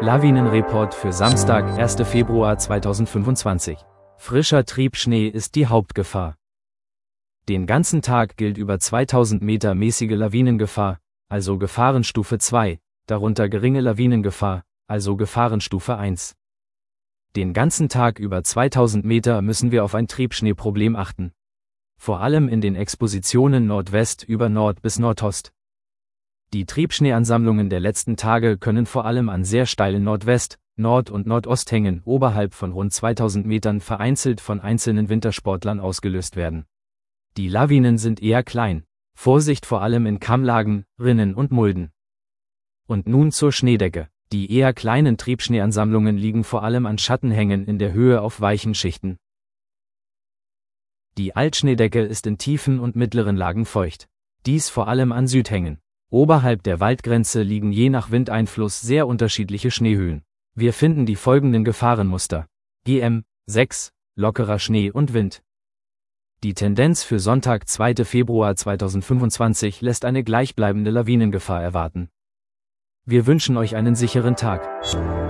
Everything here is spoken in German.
Lawinenreport für Samstag, 1. Februar 2025. Frischer Triebschnee ist die Hauptgefahr. Den ganzen Tag gilt über 2000 Meter mäßige Lawinengefahr, also Gefahrenstufe 2, darunter geringe Lawinengefahr, also Gefahrenstufe 1. Den ganzen Tag über 2000 Meter müssen wir auf ein Triebschneeproblem achten. Vor allem in den Expositionen Nordwest über Nord bis Nordost. Die Triebschneeansammlungen der letzten Tage können vor allem an sehr steilen Nordwest-, Nord- und Nordosthängen oberhalb von rund 2000 Metern vereinzelt von einzelnen Wintersportlern ausgelöst werden. Die Lawinen sind eher klein. Vorsicht vor allem in Kammlagen, Rinnen und Mulden. Und nun zur Schneedecke. Die eher kleinen Triebschneeansammlungen liegen vor allem an Schattenhängen in der Höhe auf weichen Schichten. Die Altschneedecke ist in tiefen und mittleren Lagen feucht. Dies vor allem an Südhängen. Oberhalb der Waldgrenze liegen je nach Windeinfluss sehr unterschiedliche Schneehöhen. Wir finden die folgenden Gefahrenmuster. GM 6, lockerer Schnee und Wind. Die Tendenz für Sonntag, 2. Februar 2025 lässt eine gleichbleibende Lawinengefahr erwarten. Wir wünschen euch einen sicheren Tag.